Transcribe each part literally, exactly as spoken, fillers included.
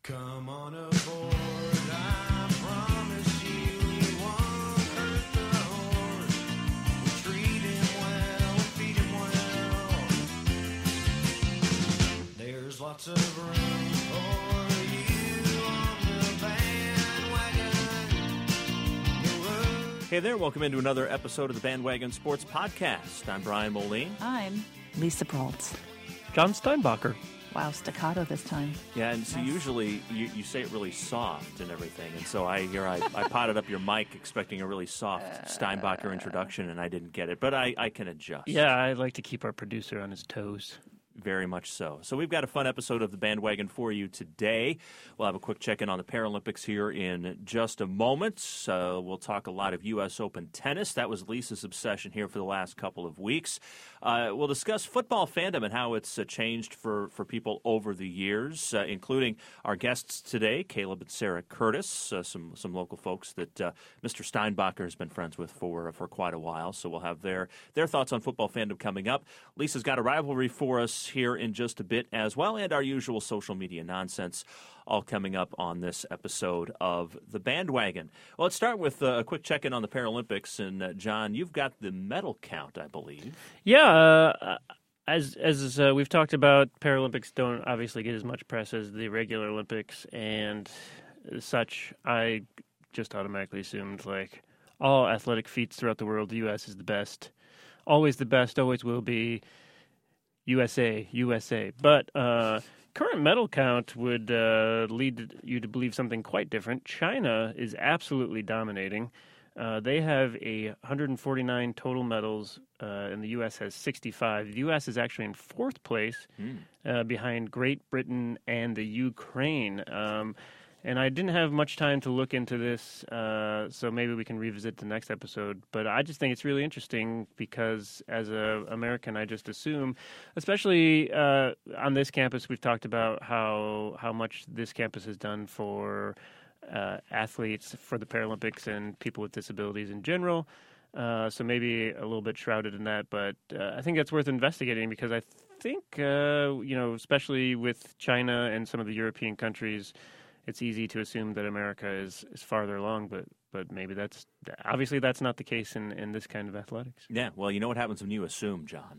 Come on aboard, I promise you we won't hurt the horse. We'll treat him well and feed him well. There's lots of room for you on the bandwagon. Hey there, welcome into another episode of the Bandwagon Sports Podcast. I'm Brian Moline. I'm Lisa Proltz. John Steinbacher. Wow, staccato this time. Yeah, and so Nice. usually you, you say it really soft and everything, and so I here I, I potted up your mic expecting a really soft Steinbacher introduction, and I didn't get it, but I, I can adjust. Yeah, I like to keep our producer on his toes. Very much so. So we've got a fun episode of the Bandwagon for you today. We'll have a quick check-in on the Paralympics here in just a moment. Uh, we'll talk a lot of U S Open tennis. That was Lisa's obsession here for the last couple of weeks. Uh, we'll discuss football fandom and how it's uh, changed for, for people over the years, uh, including our guests today, Caleb and Sarah Curtis, uh, some some local folks that uh, Mister Steinbacher has been friends with for for quite a while. So we'll have their, their thoughts on football fandom coming up. Lisa's got a rivalry for us here in just a bit as well, and our usual social media nonsense, all coming up on this episode of The Bandwagon. Well, let's start with uh, a quick check-in on the Paralympics. And, uh, John, you've got the medal count, I believe. Yeah, uh, as as uh, we've talked about, Paralympics don't obviously get as much press as the regular Olympics, and as such, I just automatically assumed, like, all athletic feats throughout the world, the U S is the best. Always the best, always will be. U S A, U S A. But uh, current medal count would uh, lead you to believe something quite different. China is absolutely dominating. Uh, they have a one hundred forty-nine total medals, uh, and the U S has sixty-five. The U S is actually in fourth place Mm. uh, behind Great Britain and the Ukraine. Um, and I didn't have much time to look into this, uh, so maybe we can revisit the next episode. But I just think it's really interesting because as an American, I just assume, especially uh, on this campus, we've talked about how how much this campus has done for uh, athletes, for the Paralympics, and people with disabilities in general. Uh, so maybe a little bit shrouded in that, but uh, I think that's worth investigating because I think, uh, you know, especially with China and some of the European countries, it's easy to assume that America is, is farther along, but but maybe that's obviously that's not the case in, in this kind of athletics. Yeah, well, you know what happens when you assume, John.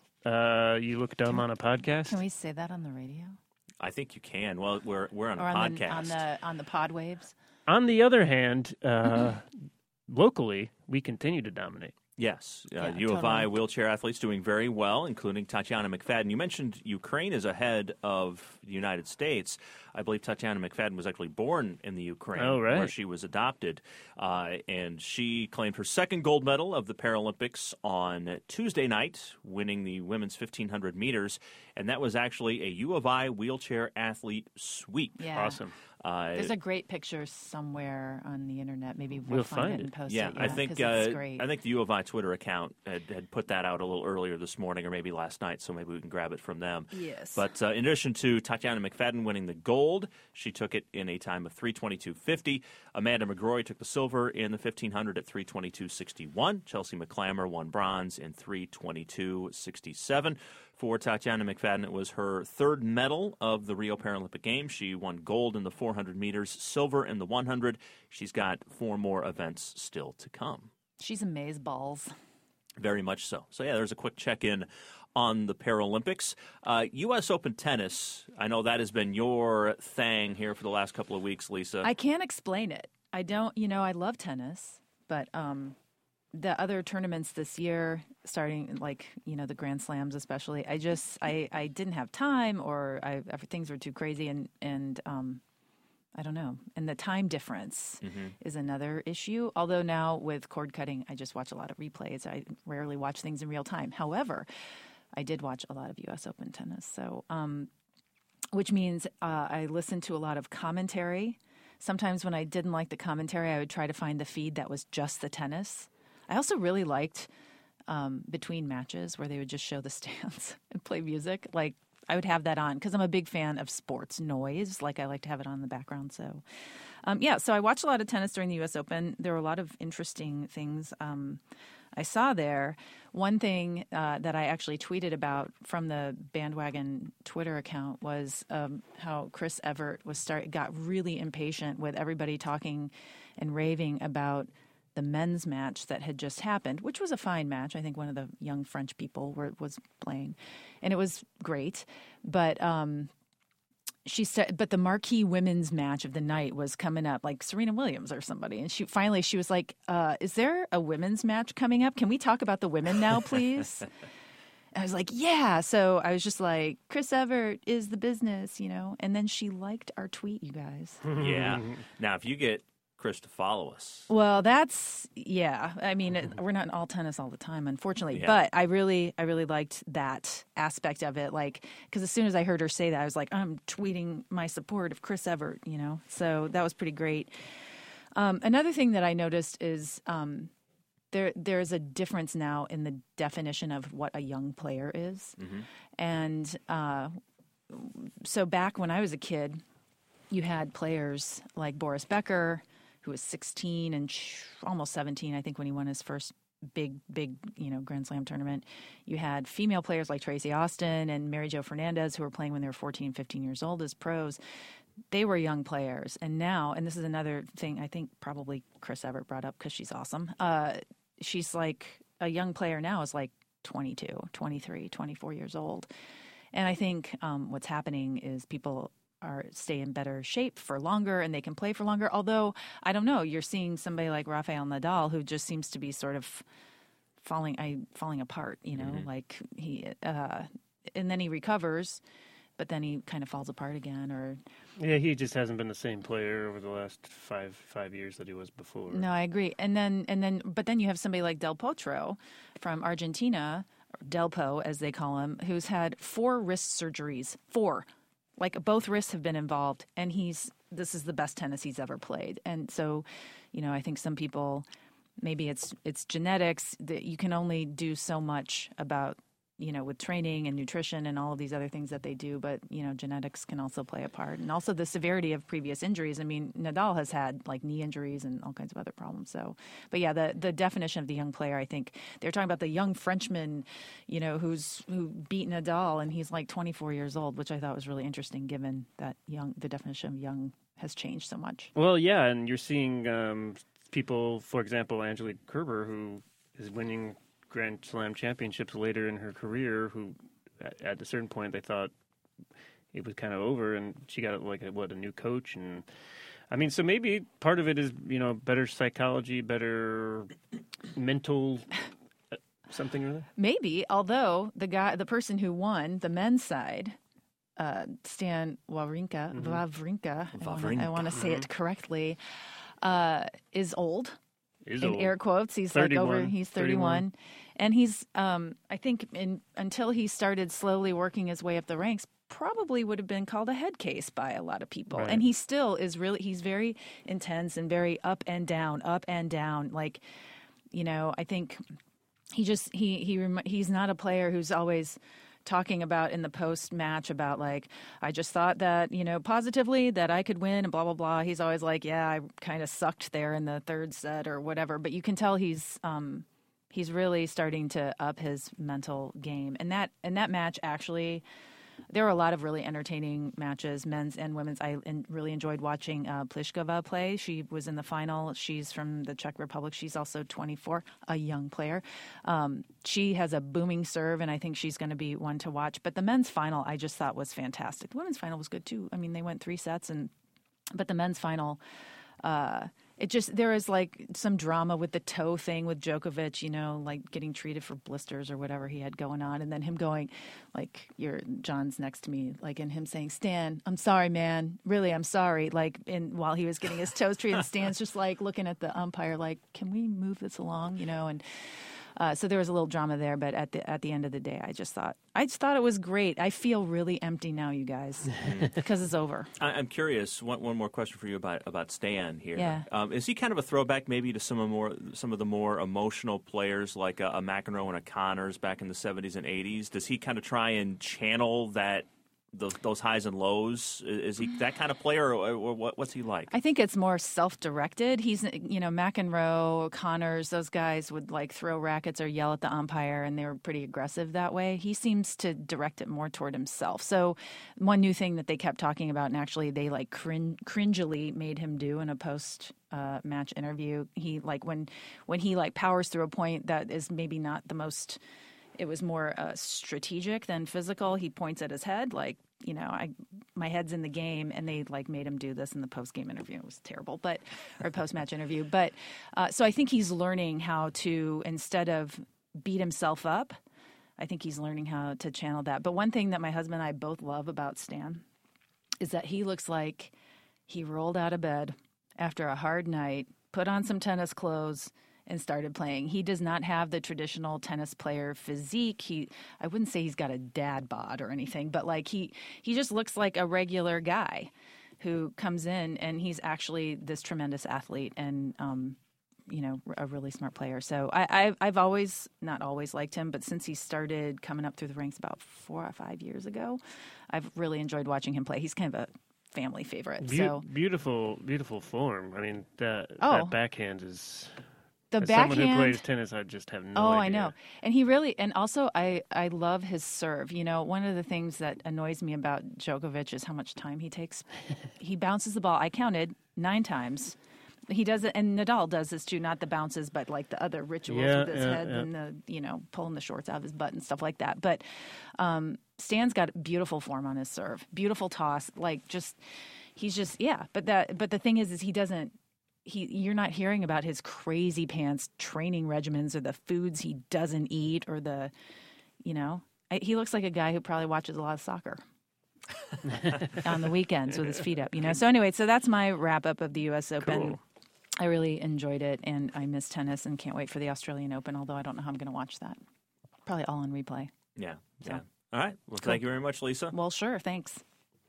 Uh, you look dumb on a podcast. Can we say that on the radio? I think you can. Well, we're we're on a Or on the, podcast. on the on the pod waves? On the other hand, uh, locally, we continue to dominate. Yes, uh, Yeah, U of I totally. wheelchair athletes doing very well, including Tatiana McFadden. You mentioned Ukraine is ahead of the United States. I believe Tatiana McFadden was actually born in the Ukraine, Oh, right. where she was adopted, uh, and she claimed her second gold medal of the Paralympics on Tuesday night, winning the women's fifteen hundred meters, and that was actually a U of I wheelchair athlete sweep. Yeah. Awesome. Uh, There's a great picture somewhere on the internet. Maybe we'll, We'll find, find it and it. post Yeah, it. I think 'cause it's uh, great. I think the U of I Twitter account had, had put that out a little earlier this morning, or maybe last night. So maybe we can grab it from them. Yes. But uh, in addition to Tatiana McFadden winning the gold, she took it in a time of three twenty-two fifty. Amanda McGrory took the silver in the fifteen hundred at three twenty-two sixty-one. Chelsea McClammer won bronze in three twenty-two sixty-seven. For Tatiana McFadden, it was her third medal of the Rio Paralympic Games. She won gold in the four hundred meters, silver in the one hundred. She's got four more events still to come. She's amazeballs. Very much so. So, yeah, there's a quick check-in on the Paralympics. Uh, U S Open tennis, I know that has been your thing here for the last couple of weeks, Lisa. I can't explain it. I don't, you know, I love tennis, but um, the other tournaments this year, starting like, you know, the Grand Slams especially, I just, I, I didn't have time or I, things were too crazy and, and um, I don't know. And the time difference Mm-hmm. is another issue. Although now with cord cutting, I just watch a lot of replays. I rarely watch things in real time. However, I did watch a lot of U S Open tennis. So, um, which means uh, I listened to a lot of commentary. Sometimes when I didn't like the commentary, I would try to find the feed that was just the tennis. I also really liked um, between matches where they would just show the stands and play music. Like I would have that on because I'm a big fan of sports noise. Like I like to have it on in the background. So, um, yeah, so I watched a lot of tennis during the U S Open. There were a lot of interesting things. Um, I saw there. One thing uh, that I actually tweeted about from the Bandwagon Twitter account was um, how Chris Evert was start got really impatient with everybody talking and raving about the men's match that had just happened, which was a fine match. I think one of the young French people were, was playing, and it was great. But um, she said, but the marquee women's match of the night was coming up, like Serena Williams or somebody. And she finally she was like, uh, "Is there a women's match coming up? Can we talk about the women now, please?" I was like, "Yeah." So I was just like, "Chris Evert is the business," you know. And then she liked our tweet, you guys. Yeah. Now, if you get Chris to follow us. Well, that's yeah. I mean, it, we're not in all tennis all the time, unfortunately. Yeah. But I really, I really liked that aspect of it. Like, because as soon as I heard her say that, I was like, I'm tweeting my support of Chris Evert. You know, so that was pretty great. Um, another thing that I noticed is um, there, there's a difference now in the definition of what a young player is, Mm-hmm. and uh, so back when I was a kid, you had players like Boris Becker, who was sixteen and sh- almost seventeen, I think, when he won his first big, big, you know, Grand Slam tournament. You had female players like Tracy Austin and Mary Jo Fernandez, who were playing when they were fourteen, fifteen years old as pros. They were young players. And now, and this is another thing I think probably Chris Evert brought up because she's awesome. Uh, she's like a young player now is like twenty-two, twenty-three, twenty-four years old. And I think um, what's happening is people are stay in better shape for longer and they can play for longer. Although, I don't know, you're seeing somebody like Rafael Nadal who just seems to be sort of falling I falling apart, you know, Mm-hmm. like he uh, and then he recovers, but then he kind of falls apart again. Or Yeah, he just hasn't been the same player over the last five five years that he was before. no, I agree. And then and then but then you have somebody like Del Potro from Argentina, or Delpo as they call him, who's had four wrist surgeries. Four. Like both wrists have been involved, and he's this is the best tennis he's ever played. And so, you know, I think some people, maybe it's it's genetics that you can only do so much about, you know, with training and nutrition and all of these other things that they do. But, you know, genetics can also play a part. And also the severity of previous injuries. I mean, Nadal has had like knee injuries and all kinds of other problems. So, but yeah, the, the definition of the young player, I think they're talking about the young Frenchman, you know, who's who beat Nadal and he's like twenty-four years old, which I thought was really interesting given that young, the definition of young has changed so much. Well, yeah, and you're seeing um, people, for example, Angelique Kerber, who is winning Grand Slam championships later in her career, who at, at a certain point they thought it was kind of over, and she got like a, what a new coach, and I mean, so maybe part of it is, you know, better psychology, better mental uh, something or other. Maybe, although the guy, the person who won the men's side, uh, Stan Wawrinka, Mm-hmm. Wawrinka, Wawrinka. I want to say it correctly, uh, is old. Is In old. air quotes, he's like over. thirty-one. He's thirty-one, and he's. Um, I think in, until he started slowly working his way up the ranks, probably would have been called a head case by a lot of people. Right. And he still is really. He's very intense and very up and down, up and down. Like, you know, I think he just he he rem- he's not a player who's always talking about in the post match about like, I just thought that, you know, positively that I could win and blah, blah, blah. He's always like, yeah, I kind of sucked there in the third set or whatever. But you can tell he's um, he's really starting to up his mental game. And that and that match actually, there were a lot of really entertaining matches, men's and women's. I en- really enjoyed watching uh, Pliskova play. She was in the final. She's from the Czech Republic. She's also twenty-four, a young player. Um, she has a booming serve, and I think she's going to be one to watch. But the men's final, I just thought was fantastic. The women's final was good too. I mean, they went three sets, and but the men's final, uh, it just there is like some drama with the toe thing with Djokovic, you know, like getting treated for blisters or whatever he had going on, and then him going, like, "Your John's next to me," like, and him saying, "Stan, I'm sorry, man, really, I'm sorry." Like, in while he was getting his toes treated, and Stan's just like looking at the umpire, like, "Can we move this along?" You know, and. Uh, so there was a little drama there, but at the at the end of the day, I just thought I just thought it was great. I feel really empty now, you guys, because it's over. I, I'm curious. One, one more question for you about about Stan here. Yeah. Um, is he kind of a throwback maybe to some of more some of the more emotional players like a, a McEnroe and a Connors back in the seventies and eighties? Does he kind of try and channel that those, those highs and lows? Is he that kind of player, or, or what, what's he like? I think it's more self-directed. He's, you know, McEnroe, Connors, those guys would like throw rackets or yell at the umpire, and they were pretty aggressive that way. He seems to direct it more toward himself. So one new thing that they kept talking about, and actually they like cring- cringily made him do in a post uh, match interview, he like when when he like powers through a point that is maybe not the most. It was more uh, strategic than physical. He points at his head, like, you know, I my head's in the game, and they like made him do this in the post game interview. It was terrible, but or post match interview. But uh, so I think he's learning how to, instead of beat himself up, I think he's learning how to channel that. But one thing that my husband and I both love about Stan is that he looks like he rolled out of bed after a hard night, put on some tennis clothes, and started playing. He does not have the traditional tennis player physique. He, I wouldn't say he's got a dad bod or anything, but like he, he just looks like a regular guy who comes in, and he's actually this tremendous athlete and, um, you know, a really smart player. So I, I've, I've always, not always liked him, but since he started coming up through the ranks about four or five years ago, I've really enjoyed watching him play. He's kind of a family favorite. Be- so beautiful, beautiful form. I mean, that, Oh. that backhand is. the As backhand. someone who plays tennis, I just have no Oh, idea. I know. And he really, and also I, I love his serve. You know, one of the things that annoys me about Djokovic is how much time he takes. He bounces the ball. I counted nine times. He does it, and Nadal does this too, not the bounces, but like the other rituals Yeah, with his yeah, head yeah. and the, you know, pulling the shorts out of his butt and stuff like that. But um, Stan's got beautiful form on his serve, beautiful toss, like just, he's just, yeah. But that, but the thing is, is he doesn't, He, you're not hearing about his crazy pants training regimens or the foods he doesn't eat or the, you know, I, he looks like a guy who probably watches a lot of soccer on the weekends with his feet up, you know. So anyway, so that's my wrap up of the U S Open. Cool. I really enjoyed it, and I miss tennis and can't wait for the Australian Open, although I don't know how I'm going to watch that. Probably all on replay. Yeah, So. yeah. All right. Well, thank you very much, Lisa. Well, sure. Thanks.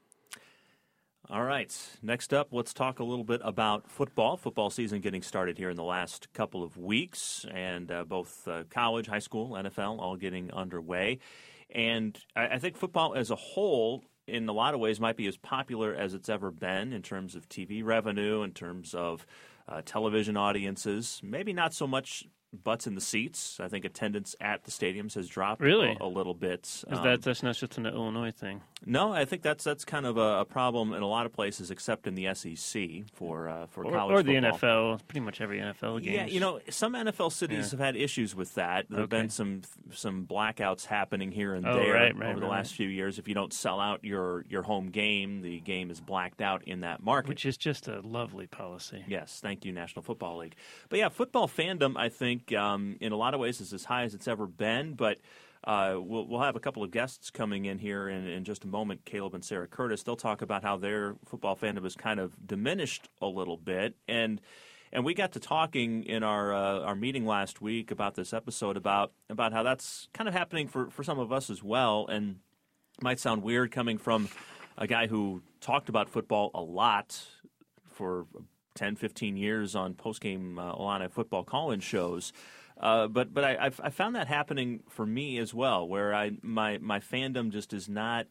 All right. Next up, let's talk a little bit about football. Football season getting started here in the last couple of weeks, and uh, both uh, college, high school, N F L all getting underway. And I, I think football as a whole, in a lot of ways, might be as popular as it's ever been in terms of T V revenue, in terms of uh, television audiences. Maybe not so much butts in the seats. I think attendance at the stadiums has dropped Really? a, a little bit. Is Um, that that's not just an Illinois thing? No, I think that's that's kind of a, a problem in a lot of places, except in the S E C for uh, for Or, college or the football. N F L? Pretty much every N F L game. Yeah, you know, some N F L cities Yeah. have had issues with that. There have Okay. been some some blackouts happening here and Oh, there right, right, over the right. last few years. If you don't sell out your, your home game, the game is blacked out in that market. Which is just a lovely policy. Yes, thank you, National Football League. But yeah, football fandom, I think, um, in a lot of ways is as high as it's ever been. But uh, we'll, we'll have a couple of guests coming in here in, in just a moment, Caleb and Sarah Curtis. They'll talk about how their football fandom has kind of diminished a little bit. And and we got to talking in our uh, our meeting last week about this episode about about how that's kind of happening for, for some of us as well. And it might sound weird coming from a guy who talked about football a lot for ten, fifteen years on post-game uh, Illini football call-in shows. Uh, but but I, I've, I found that happening for me as well, where I my, my fandom just is not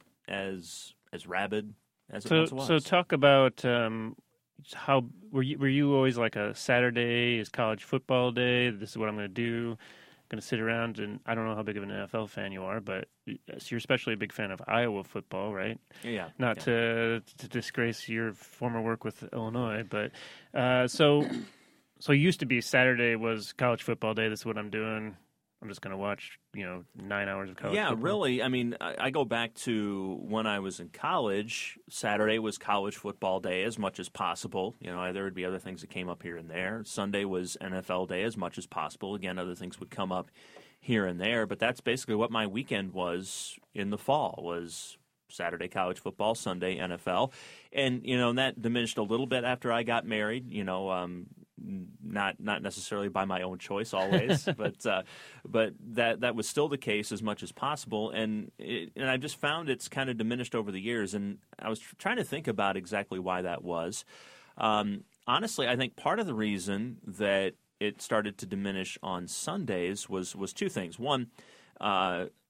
as as rabid as it So once was. so talk about um, how were you were you always like a Saturday is college football day? This is what I'm going to do. I'm going to sit around, and I don't know how big of an N F L fan you are, but you're especially a big fan of Iowa football, right? yeah, Not yeah. to to disgrace your former work with Illinois, but uh, so so it used to be Saturday was college football day. This is what I'm doing. I'm just going to watch, you know, nine hours of college Yeah, football. really. I mean, I, I go back to when I was in college. Saturday was college football day as much as possible. You know, there would be other things that came up here and there. Sunday was N F L day as much as possible. Again, other things would come up here and there. But that's basically what my weekend was in the fall, was Saturday college football, Sunday N F L. And, you know, and that diminished a little bit after I got married, you know, um, not not necessarily by my own choice always, but uh, but that that was still the case as much as possible, and it, and I just found it's kind of diminished over the years, and I was tr- trying to think about exactly why that was. Um, honestly, I think part of the reason that it started to diminish on Sundays was was two things. One, uh,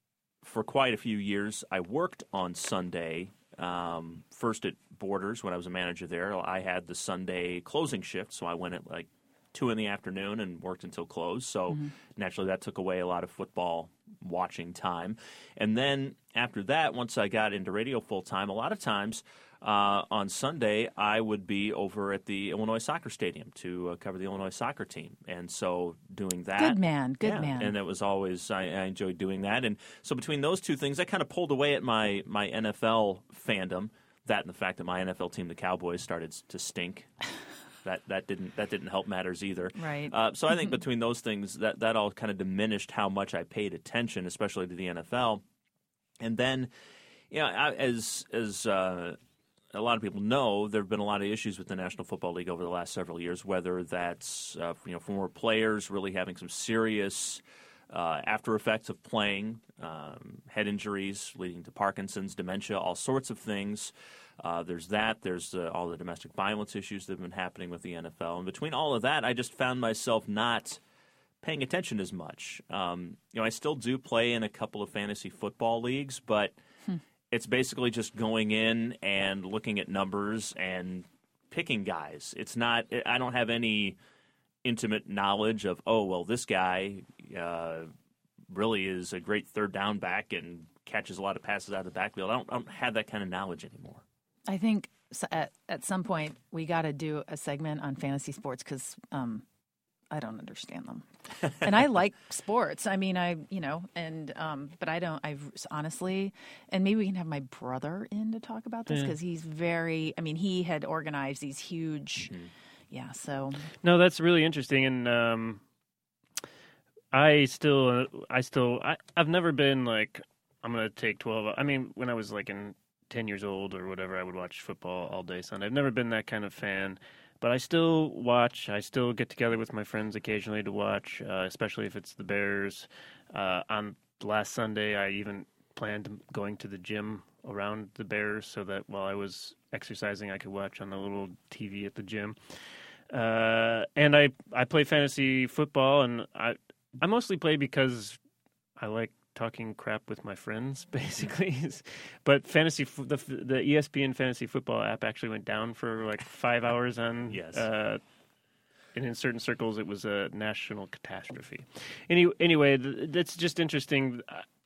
for quite a few years, I worked on Sunday. Um, first at Borders when I was a manager there, I had the Sunday closing shift, so I went at like two in the afternoon and worked until close. So mm-hmm. naturally, that took away a lot of football watching time. And then after that, once I got into radio full time, a lot of times uh, on Sunday I would be over at the Illinois Soccer Stadium to uh, cover the Illinois soccer team. And so doing that, good man, good yeah, man. And it was always I, I enjoyed doing that. And so between those two things, I kind of pulled away at my my N F L fandom. That and the fact that my N F L team, the Cowboys, started to stink. That that didn't that didn't help matters either. Right. Uh, so I think between those things, that that all kind of diminished how much I paid attention, especially to the N F L. And then, you know, I, as as uh, a lot of people know, there have been a lot of issues with the National Football League over the last several years. Whether that's uh, you know former players really having some serious uh, after effects of playing, um, head injuries leading to Parkinson's, dementia, all sorts of things. Uh, there's that. There's uh, all the domestic violence issues that have been happening with the N F L. And between all of that, I just found myself not paying attention as much. Um, you know, I still do play in a couple of fantasy football leagues, but hmm. it's basically just going in and looking at numbers and picking guys. It's not – I don't have any intimate knowledge of, oh, well, this guy uh, really is a great third down back and catches a lot of passes out of the backfield. I don't, I don't have that kind of knowledge anymore. I think at, at some point we got to do a segment on fantasy sports because um, I don't understand them. And I like sports. I mean, I, you know, and, um, but I don't, I've honestly, and maybe we can have my brother in to talk about this because yeah. he's very, I mean, he had organized these huge, mm-hmm. yeah, so. No, that's really interesting. And um, I still, I still, I, I've never been like, I'm going to take twelve. I mean, when I was like in ten years old or whatever, I would watch football all day Sunday. I've never been that kind of fan, but I still watch. I still get together with my friends occasionally to watch, uh, especially if it's the Bears. Uh, on last Sunday, I even planned going to the gym around the Bears so that while I was exercising, I could watch on the little T V at the gym. Uh, and I, I play fantasy football, and I I mostly play because I like talking crap with my friends, basically. But fantasy, the the E S P N fantasy football app actually went down for like five hours on. Yes. Uh, and in certain circles, it was a national catastrophe. Any, anyway, that's just interesting.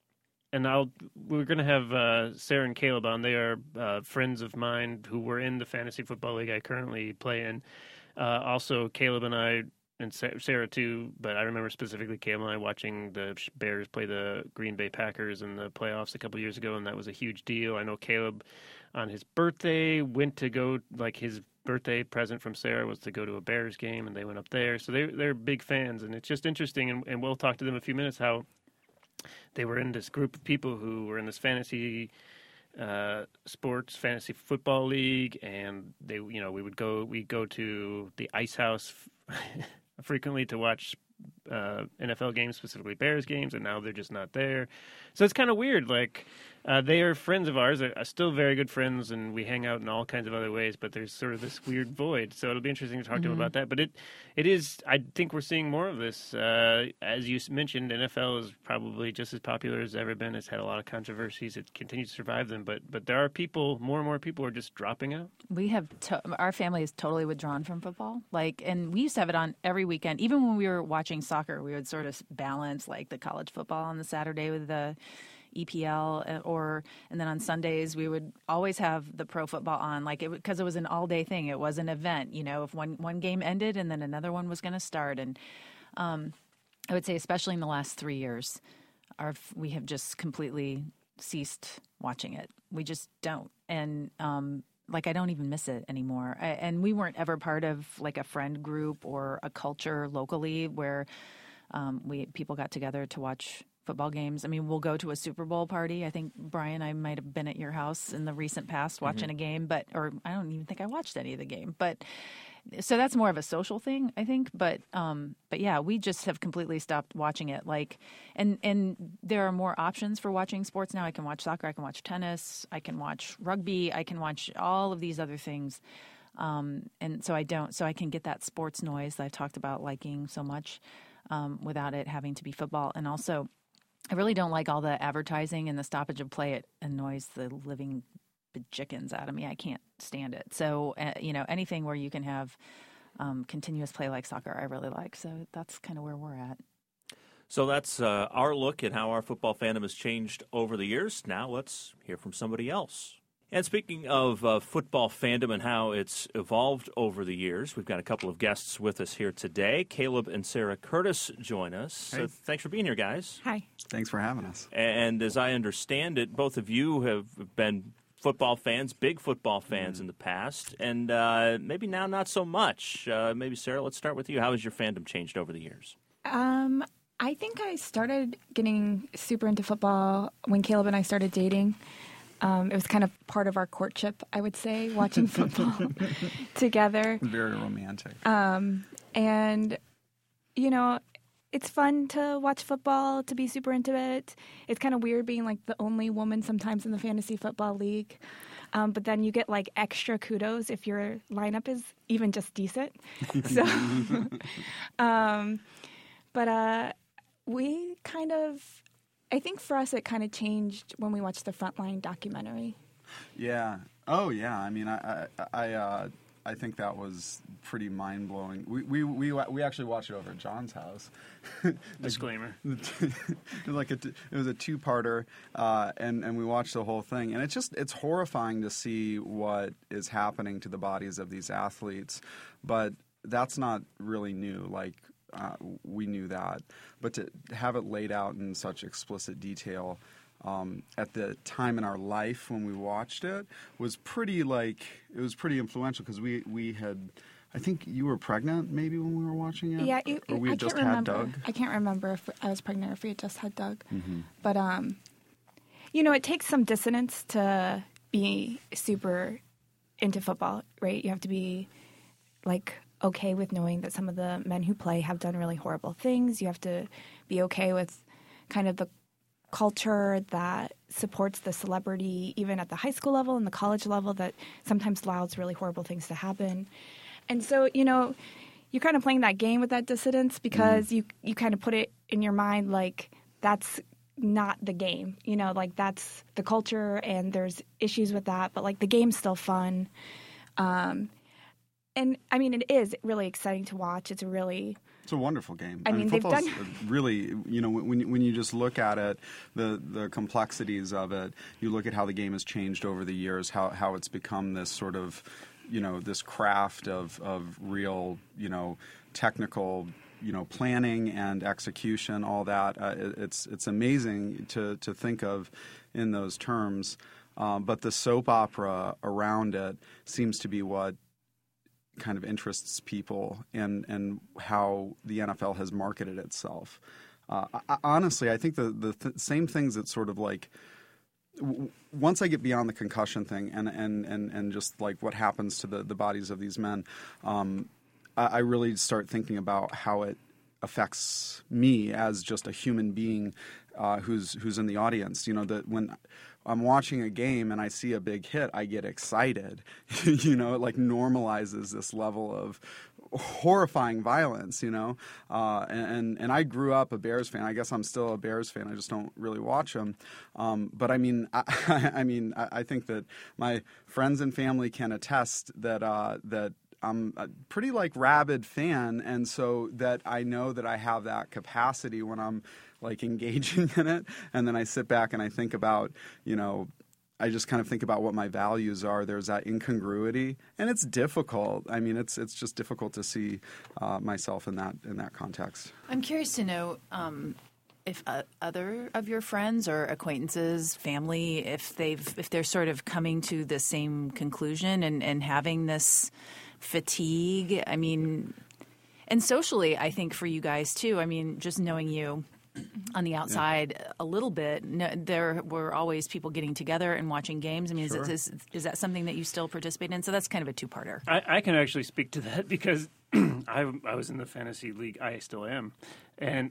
And I'll we're going to have uh, Sarah and Caleb on. They are uh, friends of mine who were in the fantasy football league I currently play in. Uh, also, Caleb and I. And Sarah too, but I remember specifically Caleb and I watching the Bears play the Green Bay Packers in the playoffs a couple years ago, and that was a huge deal. I know Caleb, on his birthday, went to go, like his birthday present from Sarah was to go to a Bears game, and they went up there. So they, they're big fans, and it's just interesting, and, and we'll talk to them in a few minutes, how they were in this group of people who were in this fantasy uh, sports, fantasy football league, and they, you know, we would go, we go to the Ice House frequently to watch uh, N F L games, specifically Bears games, and now they're just not there. So it's kind of weird. Like, uh, they are friends of ours, are still very good friends, and we hang out in all kinds of other ways, but there's sort of this weird void. So it'll be interesting to talk mm-hmm. to them about that. But it, it is, I think we're seeing more of this. Uh, as you mentioned, N F L is probably just as popular as it's ever been. It's had a lot of controversies. It continues to survive them, but but there are people, more and more people are just dropping out. We have, to, our family is totally withdrawn from football. Like, and we used to have it on every weekend. Even when we were watching soccer, we would sort of balance like the college football on the Saturday with the E P L, or and then on Sundays we would always have the pro football on, like it because it was an all day thing. It was an event, you know. If one one game ended and then another one was going to start, and um, I would say especially in the last three years, our we have just completely ceased watching it. We just don't, and um, like I don't even miss it anymore. I, and we weren't ever part of like a friend group or a culture locally where um, we people got together to watch football games. I mean, we'll go to a Super Bowl party. I think, Brian, I might have been at your house in the recent past watching mm-hmm. a game, but or I don't even think I watched any of the game. But so that's more of a social thing, I think. But um, but yeah, we just have completely stopped watching it. Like, and and there are more options for watching sports now. I can watch soccer, I can watch tennis, I can watch rugby, I can watch all of these other things. Um, and so I don't. So I can get that sports noise that I talked about liking so much um, without it having to be football. And also, I really don't like all the advertising and the stoppage of play. It annoys the living bejickens out of me. I can't stand it. So, uh, you know, anything where you can have um, continuous play like soccer, I really like. So that's kind of where we're at. So that's uh, our look at how our football fandom has changed over the years. Now let's hear from somebody else. And speaking of uh, football fandom and how it's evolved over the years, we've got a couple of guests with us here today. Caleb and Sarah Curtis join us. Hey. So thanks for being here, guys. Hi. Thanks for having us. And as I understand it, both of you have been football fans, big football fans Mm. in the past, and uh, maybe now not so much. Uh, maybe, Sarah, let's start with you. How has your fandom changed over the years? Um, I think I started getting super into football when Caleb and I started dating. Um, it was kind of part of our courtship, I would say, watching football together. Very romantic. Um, and, you know, it's fun to watch football, to be super into it. It's kind of weird being like the only woman sometimes in the fantasy football league. Um, but then you get like extra kudos if your lineup is even just decent. So, um, but uh, we kind of... I think for us, it kind of changed when we watched the Frontline documentary. Yeah. Oh, yeah. I mean, I I I, uh, I think that was pretty mind blowing. We we we we actually watched it over at John's house. Disclaimer. it was like a t- it was a two parter, uh, and and we watched the whole thing, and it's just it's horrifying to see what is happening to the bodies of these athletes, but that's not really new. Like. Uh, we knew that, but to have it laid out in such explicit detail um, at the time in our life when we watched it was pretty like it was pretty influential because we we had I think you were pregnant maybe when we were watching it. Yeah, it, or we I had just can't had remember. Doug. I can't remember if I was pregnant or if we had just had Doug. Mm-hmm. But um, you know, it takes some dissonance to be super into football, right? You have to be like. Okay with knowing that some of the men who play have done really horrible things. You have to be okay with kind of the culture that supports the celebrity, even at the high school level and the college level, that sometimes allows really horrible things to happen. And so, you know, you're kind of playing that game with that dissidence because mm. you, you kind of put it in your mind like that's not the game. You know, like that's the culture and there's issues with that, but like the game's still fun. Um And, I mean, it is really exciting to watch. It's a really... It's a wonderful game. I mean, they've football's done- really, you know, when when you just look at it, the the complexities of it, you look at how the game has changed over the years, how how it's become this sort of, you know, this craft of, of real, you know, technical, you know, planning and execution, all that. Uh, it, it's it's amazing to, to think of in those terms. Um, but the soap opera around it seems to be what kind of interests people and and how the N F L has marketed itself. Uh, I, honestly, I think the the th- same things that sort of like w- once I get beyond the concussion thing and and, and, and just like what happens to the, the bodies of these men, um, I, I really start thinking about how it affects me as just a human being uh, who's who's in the audience. You know, that when I'm watching a game and I see a big hit, I get excited. You know, it like normalizes this level of horrifying violence, you know. Uh, and, and I grew up a Bears fan. I guess I'm still a Bears fan. I just don't really watch them. Um, but I mean, I, I mean, I, I think that my friends and family can attest that uh, that I'm a pretty like rabid fan, and so that I know that I have that capacity when I'm like engaging in it, and then I sit back and I think about, you know, I just kind of think about what my values are. There's that incongruity, and it's difficult. I mean, it's it's just difficult to see uh, myself in that in that context. I'm curious to know um, if uh, other of your friends or acquaintances, family, if they've if they're sort of coming to the same conclusion and, and having this fatigue. I mean, and socially, I think for you guys too. I mean, just knowing you on the outside yeah. a little bit, no, there were always people getting together and watching games. I mean, sure. is, is is that something that you still participate in? So that's kind of a two-parter. I, I can actually speak to that because I, I was in the fantasy league. I still am. And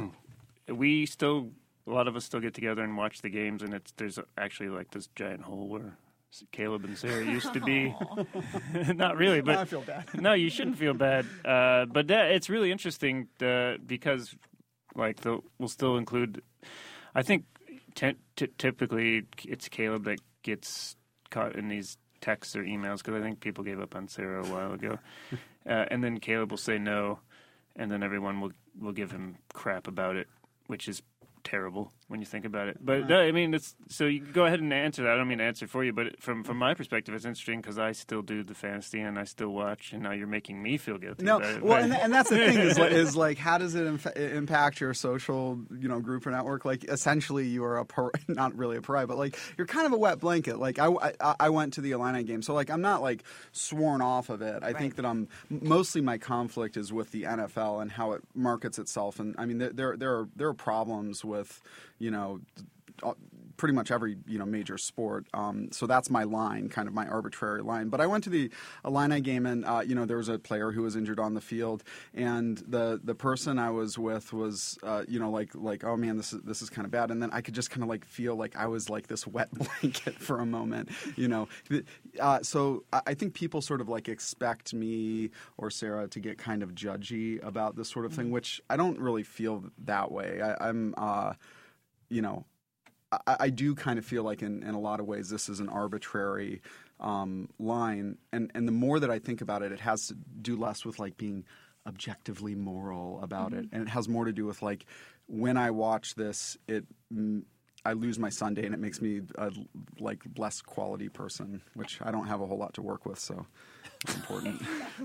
we still, a lot of us still get together and watch the games, and it's there's actually like this giant hole where Caleb and Sarah used to be. Not really, but I feel bad. No, you shouldn't feel bad. Uh, but that, it's really interesting uh, because, like, the, we'll still include. I think t- t- typically it's Caleb that gets caught in these texts or emails because I think people gave up on Sarah a while ago. uh, and then Caleb will say no, and then everyone will, will give him crap about it, which is terrible when you think about it. But no, I mean, it's, so you go ahead and answer that. I don't mean to answer for you, but from from my perspective, it's interesting because I still do the fantasy and I still watch, and now you're making me feel guilty. No, about it. well, But- and, and that's the thing is, like- is like, how does it inf- impact your social, you know, group or network? Like, essentially, you are a par- not really a pariah, but like you're kind of a wet blanket. Like, I, I, I went to the Illini game, so like I'm not like sworn off of it. I think that I'm mostly my conflict is with the N F L and how it markets itself. And I mean, there there there are there are problems with, you know, pretty much every, you know, major sport. Um, so that's my line, kind of my arbitrary line. But I went to the Illini game, and uh, you know, there was a player who was injured on the field, and the the person I was with was, uh, you know, like like oh man, this is this is kind of bad. And then I could just kind of like feel like I was like this wet blanket for a moment, you know. Uh, so I I think people sort of like expect me or Sarah to get kind of judgy about this sort of thing, which I don't really feel that way. I, I'm, uh, you know. I, I do kind of feel like in, in a lot of ways this is an arbitrary um, line. And, and the more that I think about it, it has to do less with like being objectively moral about Mm-hmm. it. And it has more to do with like when I watch this, it mm, I lose my Sunday and it makes me a like less quality person, which I don't have a whole lot to work with. So it's important.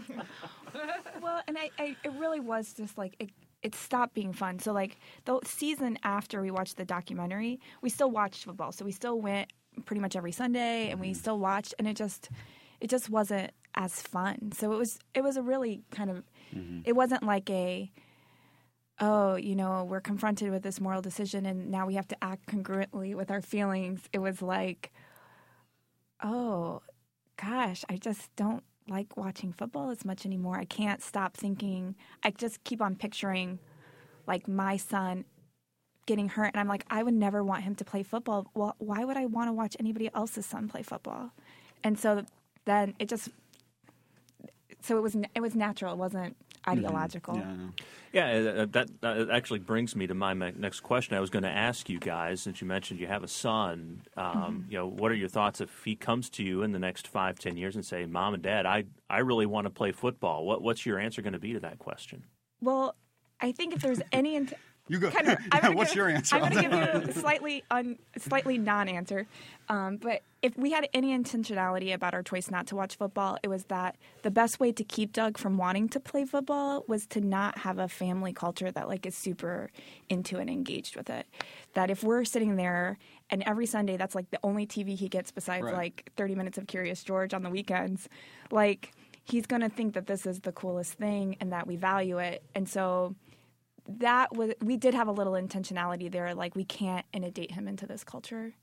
Well, and I, I it really was just like it, it stopped being fun. So like the season after we watched the documentary, we still watched football. So we still went pretty much every Sunday, and we still watched, and it just it just wasn't as fun. So it was it was a really kind of Mm-hmm. it wasn't like a oh, you know, we're confronted with this moral decision and now we have to act congruently with our feelings. It was like, oh, gosh, I just don't like watching football as much anymore. I can't stop thinking. I just keep on picturing, like, my son getting hurt. And I'm like, I would never want him to play football. Well, why would I want to watch anybody else's son play football? And so then it just, so it was, it was natural. It wasn't ideological. Yeah, I know. Yeah, uh, that, that actually brings me to my me- next question. I was going to ask you guys, since you mentioned you have a son, um, Mm-hmm. you know, what are your thoughts if he comes to you in the next five, ten years and say, Mom and Dad, I, I really want to play football. What, what's your answer going to be to that question? Well, I think if there's any... Int- You go. kind of, I'm Yeah, gonna what's give, your answer? I'm going to give you a slightly un, slightly non-answer. Um, but if we had any intentionality about our choice not to watch football, it was that the best way to keep Doug from wanting to play football was to not have a family culture that like is super into and engaged with it. That if we're sitting there and every Sunday that's like the only T V he gets besides Right. like thirty minutes of Curious George on the weekends, like he's going to think that this is the coolest thing and that we value it. And so that was, we did have a little intentionality there. Like we can't inundate him into this culture.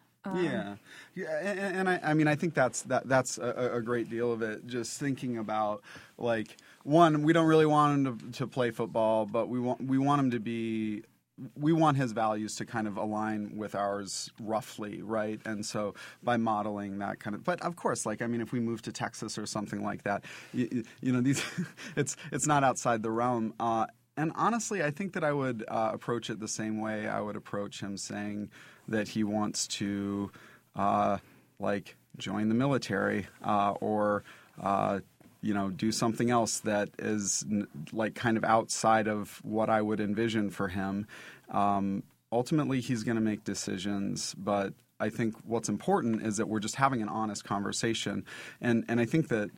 Yeah, yeah, and, and I, I mean, I think that's that that's a, a great deal of it. Just thinking about like one, we don't really want him to, to play football, but we want we want him to be. We want his values to kind of align with ours roughly, right? And so by modeling that kind of, but of course, like I mean, if we move to Texas or something like that, you, you know, these, it's it's not outside the realm. Uh, and honestly, I think that I would uh, approach it the same way I would approach him saying that he wants to, uh, like, join the military uh, or. Uh, you know, do something else that is n- like kind of outside of what I would envision for him. Um, ultimately, he's going to make decisions, but I think what's important is that we're just having an honest conversation. And and I think that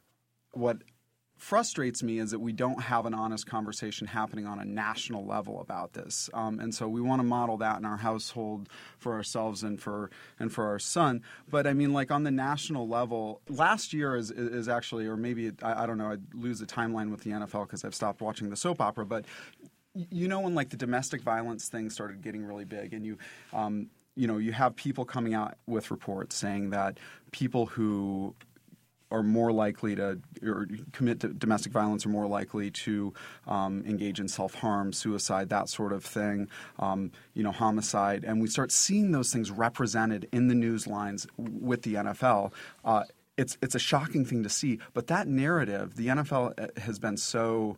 what frustrates me is that we don't have an honest conversation happening on a national level about this, um, and so we want to model that in our household for ourselves and for and for our son. But I mean, like on the national level, last year is is actually, or maybe I, I don't know, I lose the timeline with the N F L because I've stopped watching the soap opera. But you know, when like the domestic violence thing started getting really big, and you. Um, you know, you have people coming out with reports saying that people who are more likely to or commit to domestic violence are more likely to um, engage in self-harm, suicide, that sort of thing, um, you know, homicide. And we start seeing those things represented in the news lines with the N F L. Uh, it's, it's a shocking thing to see. But that narrative, the N F L has been so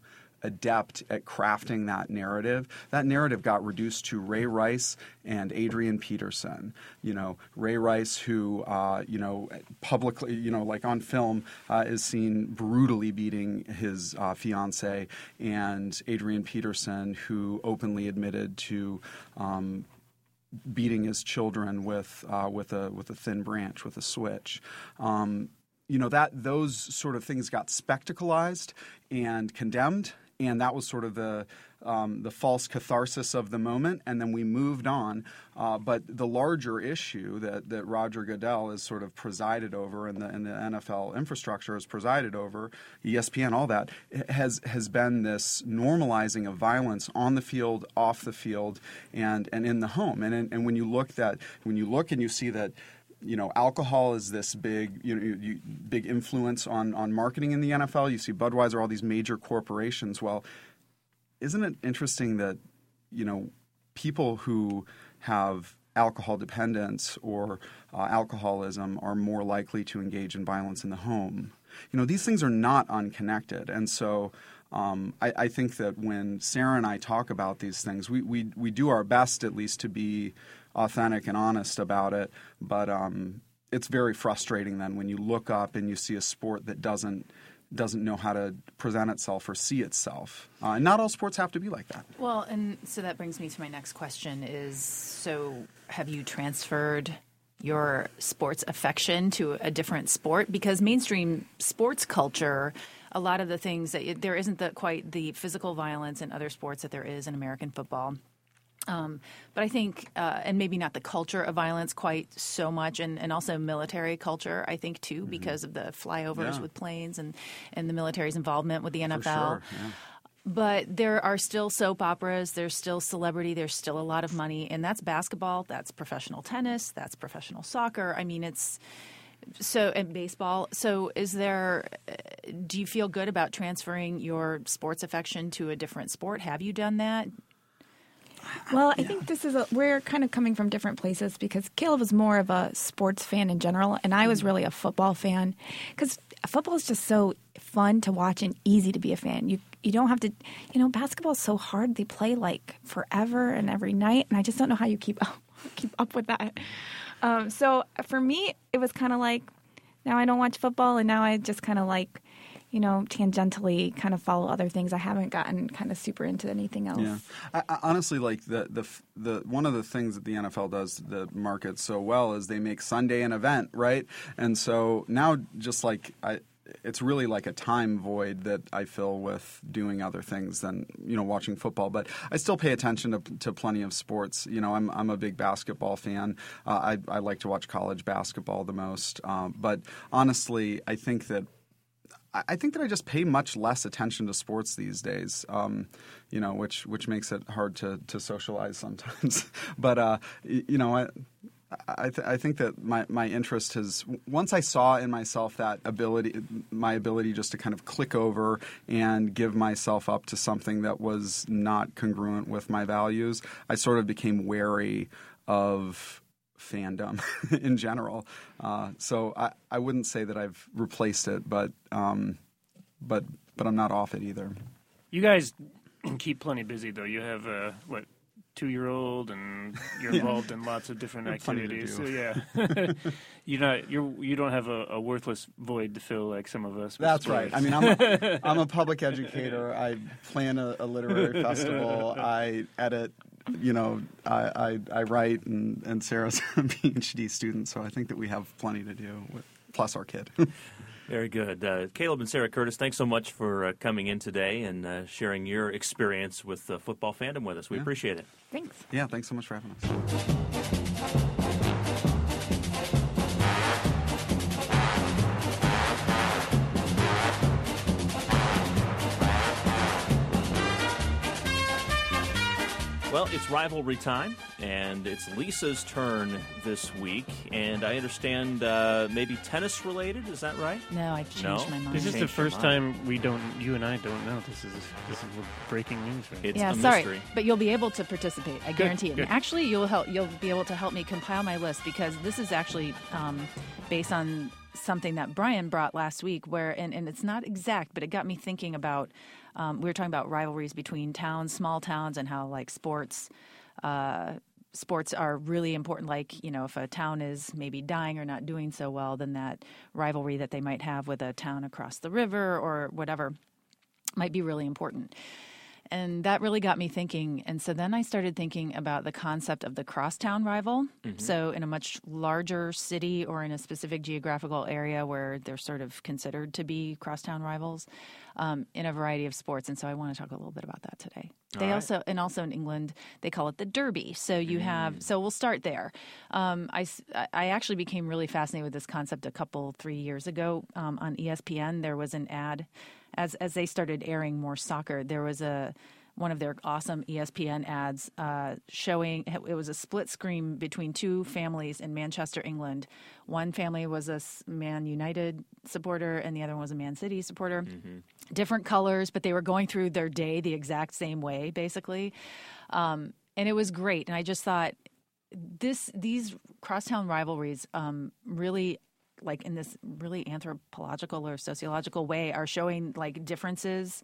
adept at crafting that narrative. That narrative got reduced to Ray Rice and Adrian Peterson. You know, Ray Rice, who, uh, you know, publicly, you know, like on film, uh, is seen brutally beating his uh, fiancée, and Adrian Peterson, who openly admitted to um, beating his children with uh, with a with a thin branch, with a switch. Um, you know, that those sort of things got spectacleized and condemned. And that was sort of the um, the false catharsis of the moment, and then we moved on. Uh, but the larger issue that, that Roger Goodell has sort of presided over, and the, and the N F L infrastructure has presided over, E S P N, all that, has has been this normalizing of violence on the field, off the field, and and in the home. And and when you look that when you look and you see that. You know, alcohol is this big, you know, you, you, big influence on, on marketing in the N F L. You see Budweiser, all these major corporations. Well, isn't it interesting that, you know, people who have alcohol dependence or uh, alcoholism are more likely to engage in violence in the home? You know, these things are not unconnected. And so um, I, I think that when Sarah and I talk about these things, we, we, we do our best at least to be authentic and honest about it, but um, it's very frustrating then when you look up and you see a sport that doesn't doesn't know how to present itself or see itself. Uh, and not all sports have to be like that. Well, and so that brings me to my next question is, so have you transferred your sports affection to a different sport? Because mainstream sports culture, a lot of the things that it, there isn't the, quite the physical violence in other sports that there is in American football. Um, but I think, uh, and maybe not the culture of violence quite so much, and, and also military culture, I think, too, mm-hmm. because of the flyovers yeah. with planes and, and the military's involvement with the N F L. For sure, yeah. But there are still soap operas, there's still celebrity, there's still a lot of money, and that's basketball, that's professional tennis, that's professional soccer. I mean, it's so and baseball. So is there, do you feel good about transferring your sports affection to a different sport? Have you done that? Well, I yeah. think this is a, we're kind of coming from different places because Caleb was more of a sports fan in general, and I was really a football fan because football is just so fun to watch and easy to be a fan. You you don't have to, you know, basketball is so hard. They play like forever and every night, and I just don't know how you keep up, keep up with that. Um, so for me, it was kind of like now I don't watch football, and now I just kind of like. You know, tangentially kind of follow other things. I haven't gotten kind of super into anything else. Yeah, I, I, honestly, like the, the the one of the things that the N F L does that markets so well is they make Sunday an event, right? And so now, just like I, it's really like a time void that I fill with doing other things than you know watching football. But I still pay attention to, to plenty of sports. You know, I'm I'm a big basketball fan. Uh, I I like to watch college basketball the most. Um, but honestly, I think that. I think that I just pay much less attention to sports these days, um, you know, which which makes it hard to, to socialize sometimes. but uh, you know, I I, th- I think that my, my interest has once I saw in myself that ability, my ability just to kind of click over and give myself up to something that was not congruent with my values. I sort of became wary of. Fandom in general, uh, so I, I wouldn't say that I've replaced it, but um, but but I'm not off it either. You guys keep plenty busy though. You have a what two year old, and you're involved yeah. in lots of different activities. So yeah, you not you you don't have a, a worthless void to fill like some of us. That's right. I mean, I'm a, I'm a public educator. I plan a, a literary festival. I edit. You know, I, I, I write, and, and Sarah's a PhD student, so I think that we have plenty to do, with, plus our kid. Very good. Uh, Caleb and Sarah Curtis, thanks so much for uh, coming in today and uh, sharing your experience with uh, football fandom with us. We yeah. appreciate it. Thanks. Yeah, thanks so much for having us. Well, it's rivalry time, and it's Lisa's turn this week, and I understand uh, maybe tennis related. Is that right? No, I've changed No? my mind. This is the Changed first your mind. time we don't, you and I don't know. This is this is breaking news, right? It's yeah, a sorry, mystery. but you'll be able to participate. I guarantee it. good. And actually, you'll help. You'll be able to help me compile my list because this is actually um, based on something that Brian brought last week, where and, and it's not exact, but it got me thinking about. Um, we were talking about rivalries between towns, small towns, and how like sports. Uh, Sports are really important. Like, you know, if a town is maybe dying or not doing so well, then that rivalry that they might have with a town across the river or whatever might be really important. And that really got me thinking. And so then I started thinking about the concept of the crosstown rival. Mm-hmm. So in a much larger city or in a specific geographical area where they're sort of considered to be crosstown rivals um, in a variety of sports. And so I want to talk a little bit about that today. They right. also, and also in England, they call it the Derby. So you have, so we'll start there. Um, I, I actually became really fascinated with this concept a couple, three years ago um, on E S P N. There was an ad as as they started airing more soccer. There was a one of their awesome E S P N ads uh, showing it was a split screen between two families in Manchester, England. One family was a Man United supporter, and the other one was a Man City supporter. Mm-hmm. Different colors, but they were going through their day the exact same way, basically. Um, and it was great. And I just thought this these crosstown rivalries um, really, like in this really anthropological or sociological way, are showing like differences,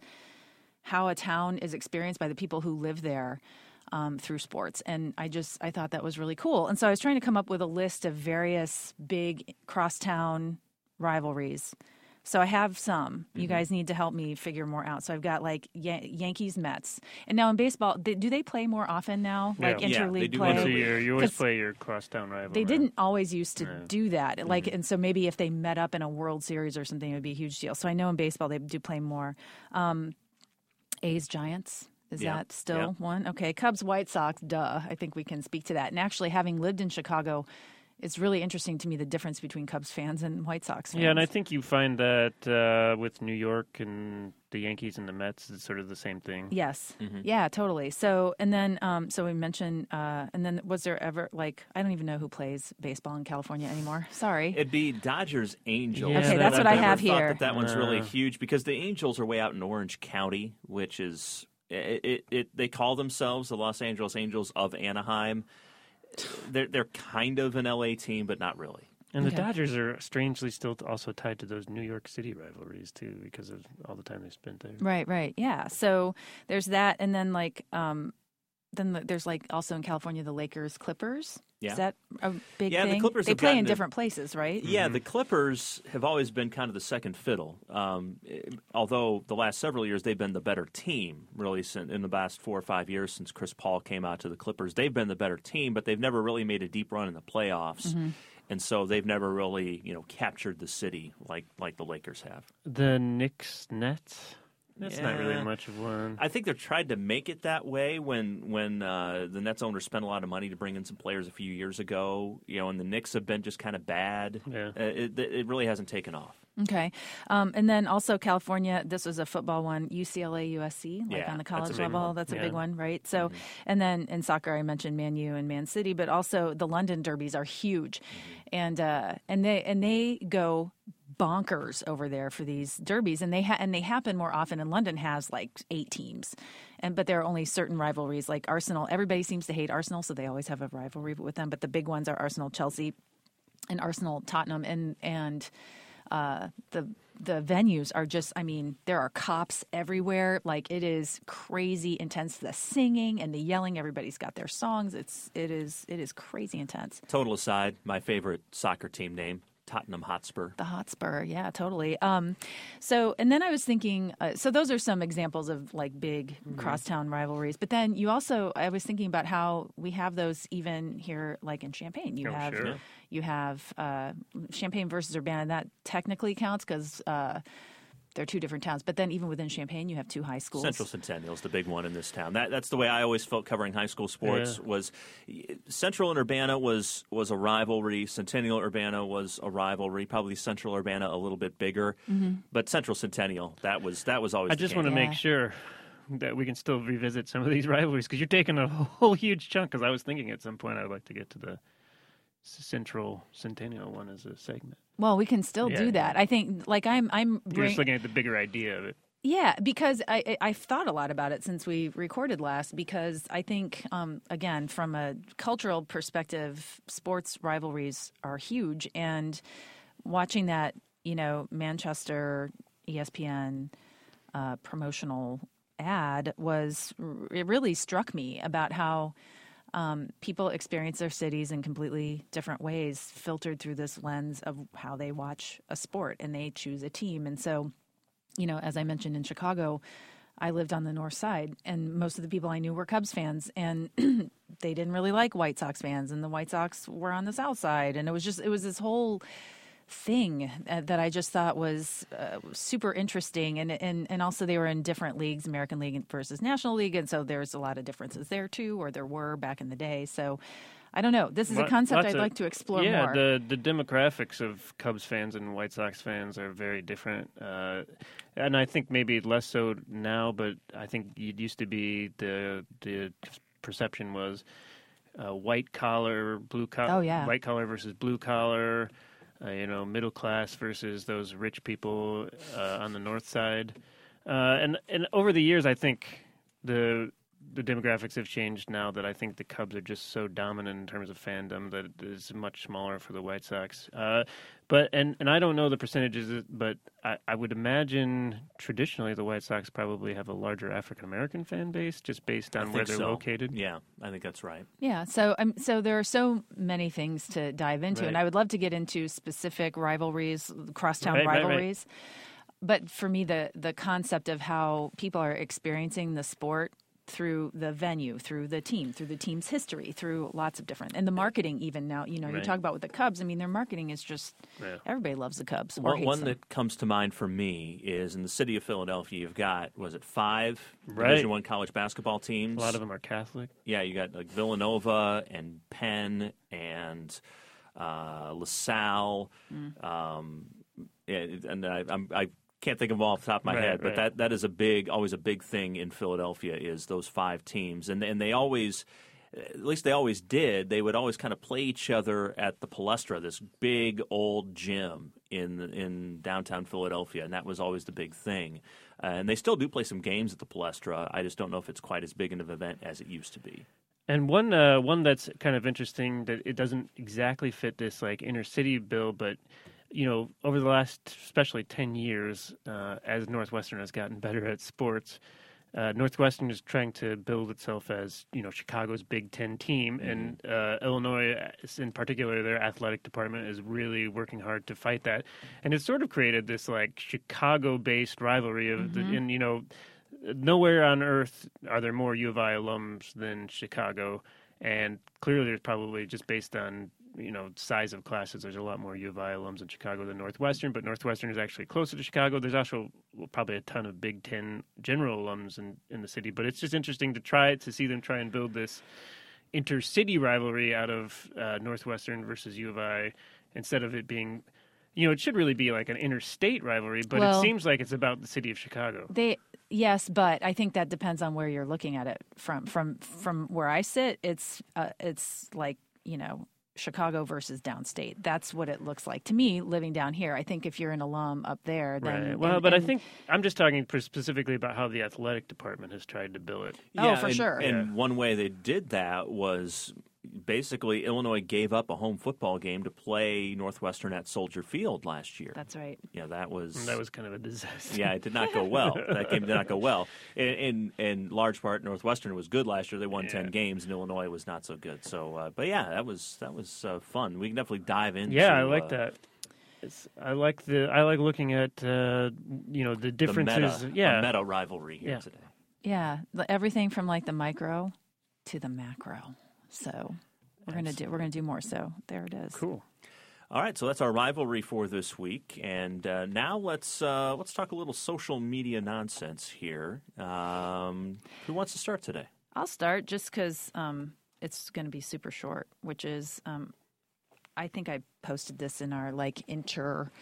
how a town is experienced by the people who live there um, through sports. And I just, I thought that was really cool. And so I was trying to come up with a list of various big crosstown rivalries. So I have some. You mm-hmm. guys need to help me figure more out. So I've got like Yan- Yankees, Mets. And now in baseball, they, do they play more often now? Yeah. Like Yeah, interleague they do play? Once a year, you always play your crosstown rival. They right? didn't always used to Yeah. do that. Like, Mm-hmm. and so maybe if they met up in a World Series or something, it would be a huge deal. So I know in baseball they do play more. Um, A's, Giants. Is Yeah. that still Yeah. one? Okay. Cubs, White Sox, duh. I think we can speak to that. And actually, having lived in Chicago, it's really interesting to me the difference between Cubs fans and White Sox fans. Yeah, and I think you find that uh, with New York and the Yankees and the Mets, it's sort of the same thing. Yes. Mm-hmm. Yeah, totally. So, and then, um, so we mentioned, uh, and then was there ever, like, I don't even know who plays baseball in California anymore. Sorry. It'd be Dodgers Angels. Yeah, Okay, that's what I've I never have thought here. That, that one's really Uh. huge because the Angels are way out in Orange County, which is it. it, it they call themselves the Los Angeles Angels of Anaheim. They're they're kind of an L A team, but not really. And Okay. the Dodgers are strangely still also tied to those New York City rivalries, too, because of all the time they spent there. Right, right. Yeah. So there's that. And then, like, um, then the, there's, like, also in California, the Lakers Clippers. Yeah. Is that a big Yeah, the thing? Clippers They have play gotten in to- different places, right? Yeah, the Clippers have always been kind of the second fiddle. Um, eh, although the last several years they've been the better team, really, since, in the past four or five years since Chris Paul came out to the Clippers. They've been the better team, but they've never really made a deep run in the playoffs. Mm-hmm. And so they've never really, you know, captured the city like like the Lakers have. The Knicks Nets? That's not really Yeah. much of one. I think they're trying to make it that way when when uh, the Nets owner spent a lot of money to bring in some players a few years ago, you know, and the Knicks have been just kind of bad. Yeah. Uh, it, it really hasn't taken off. Okay. Um, and then also California, this was a football one, U C L A, U S C, like Yeah, on the that's a college big level. one. That's a Yeah. big one, right? So, Mm-hmm. and then in soccer, I mentioned Man U and Man City, but also the London derbies are huge. Mm-hmm. And, uh, and they, and they go bonkers over there for these derbies, and they ha- and they happen more often. And London has like eight teams, and but there are only certain rivalries like Arsenal. Everybody seems to hate Arsenal, so they always have a rivalry with them. But the big ones are Arsenal, Chelsea, and Arsenal, Tottenham, and and uh, the the venues are just. I mean, there are cops everywhere. Like it is crazy intense. The singing and the yelling. Everybody's got their songs. It's it is it is crazy intense. Total aside, my favorite soccer team name, Tottenham Hotspur. The Hotspur, yeah, totally. Um, so, and then I was thinking, uh, so those are some examples of like big crosstown rivalries. But then you also, I was thinking about how we have those even here, like in Champaign. You Oh, have, sure. you have uh, Champaign versus Urbana. That technically counts because uh, they're two different towns. But then even within Champaign, you have two high schools. Central Centennial is the big one in this town. That, that's the way I always felt covering high school sports. Yeah. Was Central and Urbana was was a rivalry. Centennial Urbana was a rivalry. Probably Central Urbana a little bit bigger, Mm-hmm. but Central Centennial that was that was always. I the just king. want to Yeah. make sure that we can still revisit some of these rivalries because you're taking a whole huge chunk. Because I was thinking at some point I'd like to get to the Central Centennial one as a segment. Well, we can still Yeah. do that. I think, like I'm, I'm. You're bring- just looking at the bigger idea of it. Yeah, because I, I- I've thought a lot about it since we recorded last. Because I think, um, again, from a cultural perspective, sports rivalries are huge, and watching that, you know, Manchester E S P N uh, promotional ad was, it really struck me about how um, people experience their cities in completely different ways, filtered through this lens of how they watch a sport and they choose a team. And so, you know, as I mentioned in Chicago, I lived on the north side, and most of the people I knew were Cubs fans, and they didn't really like White Sox fans, and the White Sox were on the south side. And it was just, it was this whole thing that I just thought was uh, super interesting. And, and, and also they were in different leagues, American League versus National League. And so there's a lot of differences there too, or there were back in the day. So I don't know. This is a concept I'd of, like to explore yeah, more. the the demographics of Cubs fans and White Sox fans are very different. Uh, and I think maybe less so now, but I think it used to be the the perception was uh, white collar, blue collar, Oh, yeah. white collar versus blue collar. Uh, you know, middle class versus those rich people uh, on the north side, uh, and and over the years, I think the the demographics have changed now that I think the Cubs are just so dominant in terms of fandom that it's much smaller for the White Sox. Uh, but and, and I don't know the percentages, but I, I would imagine traditionally the White Sox probably have a larger African American fan base just based I on where think they're so. located. Yeah, I think that's right. Yeah, so um, so there are so many things to dive into, Right. and I would love to get into specific rivalries, crosstown Right, right, right. rivalries. But for me, the the concept of how people are experiencing the sport through the venue, through the team, through the team's history, through lots of different, and the marketing even now, you know, you Right. talk about with the Cubs, I mean, their marketing is just, Yeah. everybody loves the Cubs. or One, hates one them. that comes to mind for me is in the city of Philadelphia. You've got was it five Right. Division One college basketball teams? A lot of them are Catholic. Yeah, you got like Villanova and Penn and uh, LaSalle, Mm. um, and, and I, I'm, I can't think of them all off the top of my Right, head, but right. that, that is a big, always a big thing in Philadelphia is those five teams, and and they always. At least they always did. They would always kind of play each other at the Palestra, this big old gym in in downtown Philadelphia, and that was always the big thing. Uh, and they still do play some games at the Palestra. I just don't know if it's quite as big an event as it used to be. And one uh, one that's kind of interesting that it doesn't exactly fit this like inner city bill, but you know, over the last especially ten years, uh, as Northwestern has gotten better at sports, uh, Northwestern is trying to build itself as you know Chicago's Big Ten team, Mm-hmm. and uh, Illinois, in particular, their athletic department is really working hard to fight that, and it's sort of created this like Chicago-based rivalry of, Mm-hmm. the, and you know. Nowhere on earth are there more U of I alums than Chicago, and clearly there's probably just based on you know size of classes, there's a lot more U of I alums in Chicago than Northwestern. But Northwestern is actually closer to Chicago. There's also well, probably a ton of Big Ten general alums in, in the city. But it's just interesting to try to see them try and build this intercity rivalry out of uh, Northwestern versus U of I instead of it being. You know, it should really be like an interstate rivalry, but Well- it seems like it's about the city of Chicago. They yes, but I think that depends on where you're looking at it from. From from where I sit, it's uh, it's like you know Chicago versus downstate. That's what it looks like to me living down here. I think if you're an alum up there, then Right. Well, and- but I and- think I'm just talking pr- specifically about how the athletic department has tried to bill it. Oh, for and, sure. And Yeah. one way they did that was basically Illinois gave up a home football game to play Northwestern at Soldier Field last year. that's right. Yeah, that was And that was kind of a disaster. yeah, it did not go well. That game did not go well. In, in in large part, Northwestern was good last year. They won Yeah. ten games, and Illinois was not so good. So, uh, but yeah, that was that was uh, fun. We can definitely dive into. Yeah, I like uh, that. It's, I like the I like looking at uh, you know the The differences. meta, yeah, the meta rivalry here Yeah. today. Yeah, the- everything from like the micro to the macro. So we're gonna do we're gonna do more. So there it is. cool. All right, so that's our rivalry for this week, and uh, now let's uh, let's talk a little social media nonsense here. Um, who wants to start today? I'll start just because um, it's going to be super short, which is um, I think I posted this in our like inter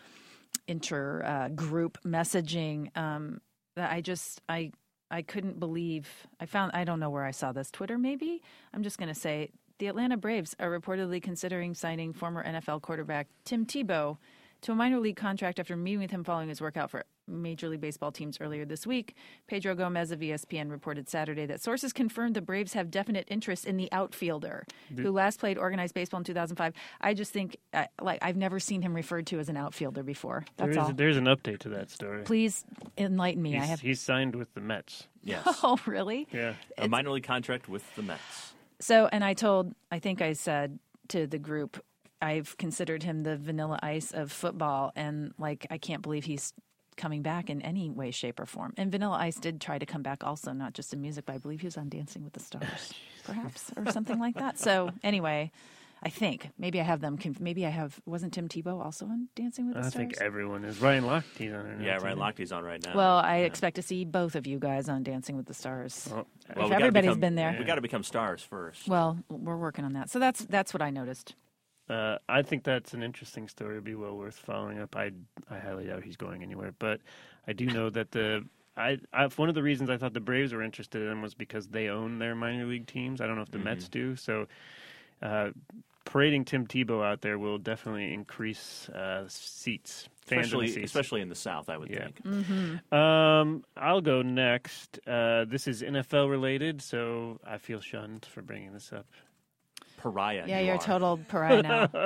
inter uh, group messaging. Um, that I just I I couldn't believe I found I don't know where I saw this. Twitter maybe. I'm just going to say the Atlanta Braves are reportedly considering signing former N F L quarterback Tim Tebow to a minor league contract after meeting with him following his workout for Major League Baseball teams earlier this week. Pedro Gomez of E S P N reported Saturday that sources confirmed the Braves have definite interest in the outfielder who last played organized baseball in two thousand five. I just think, uh, like, I've never seen him referred to as an outfielder before. That's There is, all. there's an update to that story. Please enlighten me. He's, I have. he's signed with the Mets. Yes. Oh, really? Yeah. A minor league contract with the Mets. So, and I told, I think I said to the group, I've considered him the Vanilla Ice of football, and like, I can't believe he's coming back in any way, shape, or form. And Vanilla Ice did try to come back also, not just in music, but I believe he was on Dancing with the Stars, perhaps, or something like that. So, anyway, I think maybe I have them. Conf- maybe I have. Wasn't Tim Tebow also on Dancing with the I Stars? think everyone is. Ryan Lochte's on it. now, Yeah, too. Ryan Lochte's on right now. Well, I Yeah. expect to see both of you guys on Dancing with the Stars. Well, if Well, we gotta everybody's become- been there. We got to become stars first. Well, we're working on that. So that's that's what I noticed. Uh, I think that's an interesting story. It'd be well worth following up. I I highly doubt he's going anywhere, but I do know that the I, I one of the reasons I thought the Braves were interested in him was because they own their minor league teams. I don't know if the Mm-hmm. Mets do. So, uh, parading Tim Tebow out there will definitely increase uh, seats, fans especially, seats. especially in the South, I would Yeah. think. Um, I'll go next. Uh, this is N F L related, so I feel shunned for bringing this up. Pariah. Yeah, you you're are. a total pariah now.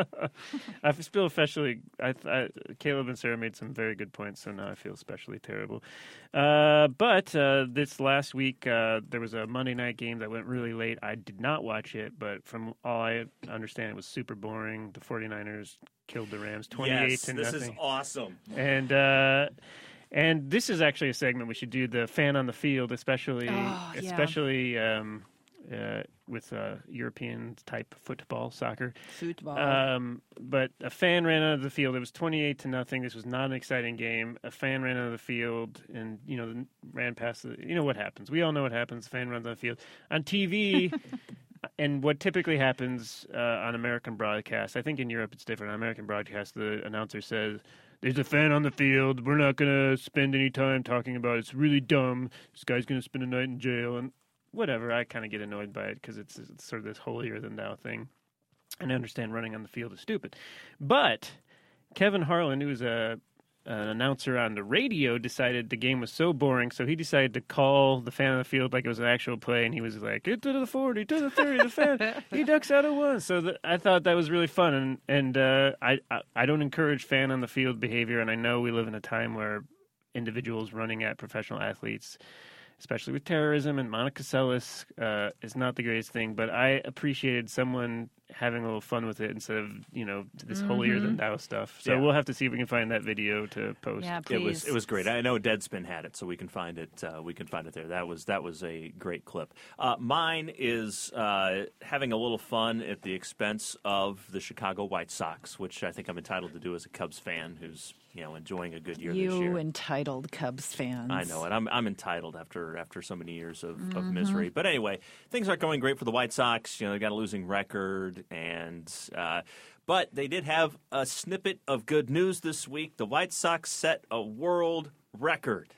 I feel especially. I, I, Caleb and Sarah made some very good points, so now I feel especially terrible. Uh, but uh, this last week, uh, there was a Monday night game that went really late. I did not watch it, but from all I understand, it was super boring. The 49ers killed the Rams twenty-eight Yes, to this nothing. is awesome. And uh, and this is actually a segment we should do. The fan on the field, especially, Oh, yeah. especially. Um, uh, with uh, European type football, soccer. Football. Um, but a fan ran out of the field. It was twenty-eight to nothing. This was not an exciting game. A fan ran out of the field and, you know, ran past the, you know what happens. We all know what happens. Fan runs on the field. On T V, and what typically happens uh, on American broadcast, I think in Europe it's different. On American broadcast, the announcer says, there's a fan on the field. We're not going to spend any time talking about it. It's really dumb. This guy's going to spend a night in jail. And whatever, I kind of get annoyed by it because it's, it's sort of this holier-than-thou thing. And I understand running on the field is stupid. But Kevin Harlan, who was a, an announcer on the radio, decided the game was so boring, so he decided to call the fan on the field like it was an actual play, and he was like, get to the forty, to the thirty, the fan, he ducks out of one. So the, I thought that was really fun, and, and uh, I, I, I don't encourage fan on the field behavior, and I know we live in a time where individuals running at professional athletes, especially with terrorism, and Monica Seles uh, is not the greatest thing, but I appreciated someone having a little fun with it instead of, you know, this holier-than-thou stuff. So Yeah. we'll have to see if we can find that video to post. yeah, please. It was it was great. I know Deadspin had it, so we can find it. Uh, we can find it there. That was that was a great clip. Uh, mine is uh, having a little fun at the expense of the Chicago White Sox, which I think I'm entitled to do as a Cubs fan who's you know enjoying a good year you this year. entitled Cubs fans. I know it. I'm I'm entitled after after so many years of, Mm-hmm. of misery. But anyway, things aren't going great for the White Sox. You know, they got a losing record, and uh, but they did have a snippet of good news this week. The White Sox set a world record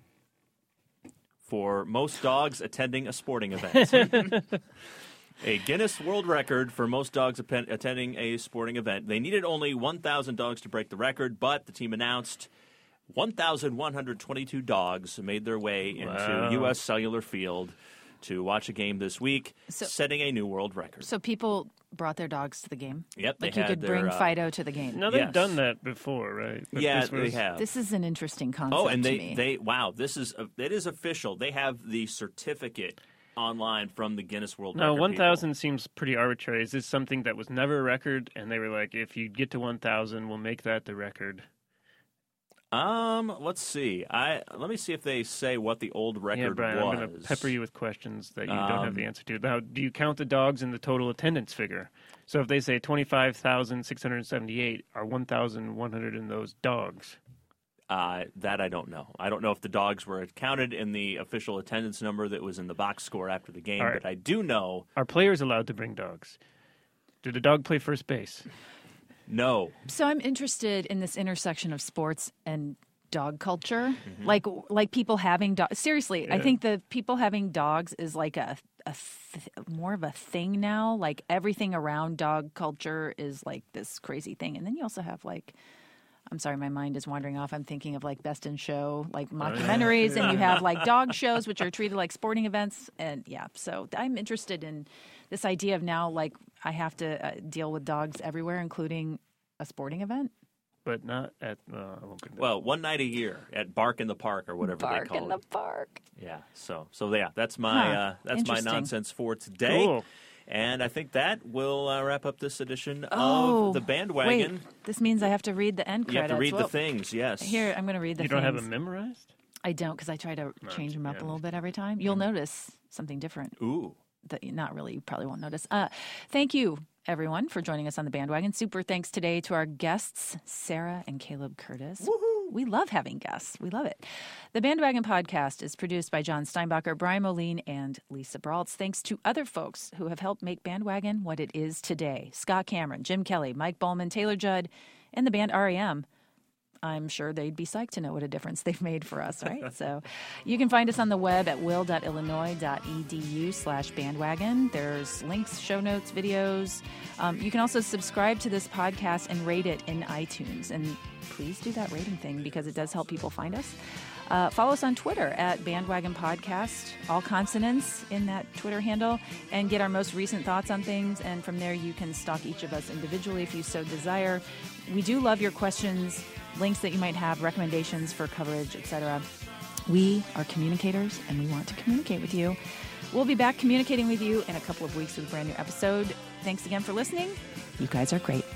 for most dogs attending a sporting event. A Guinness World Record for most dogs appen- attending a sporting event. They needed only one thousand dogs to break the record, but the team announced one thousand one hundred twenty-two dogs made their way into Wow. U S Cellular Field to watch a game this week, So- setting a new world record. So people brought their dogs to the game. Yep, they like you had could their, bring uh, Fido to the game. Now, they've Yes. done that before, right? But yeah, this they was- have. This is an interesting concept oh, and to they, me. they wow, this is a, it is official. They have the certificate online from the Guinness World No, Record. one people. thousand seems pretty arbitrary. Is this something that was never a record? And they were like, if you get to one thousand, we'll make that the record. Um, let's see. I let me see if they say what the old record Yeah, Brian, was. I'm going to pepper you with questions that you don't have Um, the answer to. Now, do you count the dogs in the total attendance figure? So if they say twenty-five thousand six hundred seventy-eight, are one thousand one hundred in those dogs? Uh, that I don't know. I don't know if the dogs were counted in the official attendance number that was in the box score after the game, All right. but I do know Are players allowed to bring dogs? Did the dog play first base? no. So I'm interested in this intersection of sports and dog culture. Mm-hmm. Like like people having dogs. Seriously, I Yeah. think the people having dogs is like a a th- more of a thing now. Like everything around dog culture is like this crazy thing. And then you also have like I'm sorry, my mind is wandering off. I'm thinking of like Best in Show, like mockumentaries, and you have like dog shows, which are treated like sporting events. And yeah, so I'm interested in this idea of now, like, I have to uh, deal with dogs everywhere, including a sporting event. But not at, uh, I won't get Well, one night a year at Bark in the Park or whatever Bark they call in the it. park. Yeah. So, so yeah, that's my Huh. uh, that's my Interesting. nonsense for today. Cool. And I think that will uh, wrap up this edition Oh, of the Bandwagon. Wait, this means I have to read the end You have credits. to read Well, the things. Yes. Here, I'm going to read the You things. don't have them memorized? I don't, because I try to change them up yeah. a little bit every time. You'll notice something different. Ooh. That you, not really, you probably won't notice. Uh, thank you, everyone, for joining us on the Bandwagon. Super thanks today to our guests, Sarah and Caleb Curtis. Woohoo! We love having guests. We love it. The Bandwagon podcast is produced by John Steinbacher, Brian Moline, and Lisa Braultz. Thanks to other folks who have helped make Bandwagon what it is today. Scott Cameron, Jim Kelly, Mike Bowman, Taylor Judd, and the band R E M. I'm sure they'd be psyched to know what a difference they've made for us, right? So you can find us on the web at will.illinois.edu slash bandwagon. There's links, show notes, videos. Um, you can also subscribe to this podcast and rate it in iTunes. And please do that rating thing because it does help people find us. Uh, follow us on Twitter at Bandwagon Podcast, all consonants in that Twitter handle, and get our most recent thoughts on things. And from there, you can stalk each of us individually if you so desire. We do love your questions, links that you might have, recommendations for coverage, et cetera. We are communicators, and we want to communicate with you. We'll be back communicating with you in a couple of weeks with a brand new episode. Thanks again for listening. You guys are great.